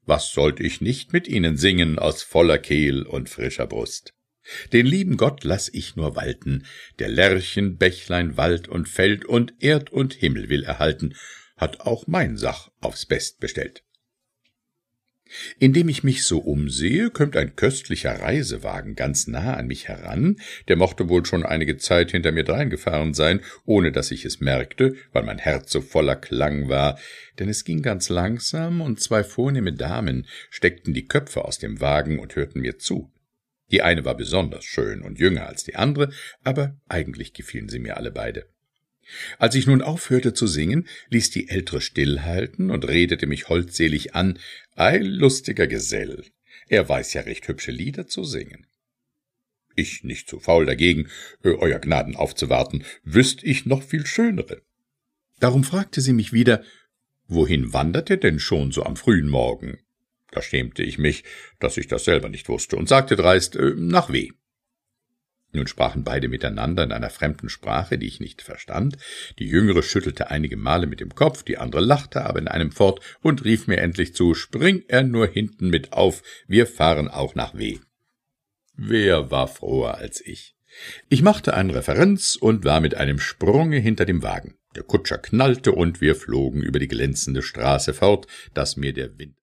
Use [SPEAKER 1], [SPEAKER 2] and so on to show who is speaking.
[SPEAKER 1] Was sollt ich nicht mit ihnen singen aus voller Kehl und frischer Brust? Den lieben Gott lass ich nur walten, der Lerchen, Bächlein, Wald und Feld und Erd und Himmel will erhalten, hat auch mein Sach aufs Best bestellt. Indem ich mich so umsehe, kömmt ein köstlicher Reisewagen ganz nah an mich heran, der mochte wohl schon einige Zeit hinter mir dreingefahren sein, ohne dass ich es merkte, weil mein Herz so voller Klang war, denn es ging ganz langsam, und zwei vornehme Damen steckten die Köpfe aus dem Wagen und hörten mir zu. Die eine war besonders schön und jünger als die andere, aber eigentlich gefielen sie mir alle beide. Als ich nun aufhörte zu singen, ließ die Ältere stillhalten und redete mich holdselig an, »Ei, lustiger Gesell, er weiß ja recht hübsche Lieder zu singen.« Ich nicht zu faul dagegen, Euer Gnaden aufzuwarten, wüßt ich noch viel schönere. Darum fragte sie mich wieder, wohin wandert er denn schon so am frühen Morgen? Da schämte ich mich, dass ich das selber nicht wusste, und sagte dreist, nach W. Nun sprachen beide miteinander in einer fremden Sprache, die ich nicht verstand. Die Jüngere schüttelte einige Male mit dem Kopf, die andere lachte aber in einem fort und rief mir endlich zu, »Spring er nur hinten mit auf, wir fahren auch nach W.« Wer war froher als ich? Ich machte eine Reverenz und war mit einem Sprunge hinter dem Wagen. Der Kutscher knallte, und wir flogen über die glänzende Straße fort, daß mir der Wind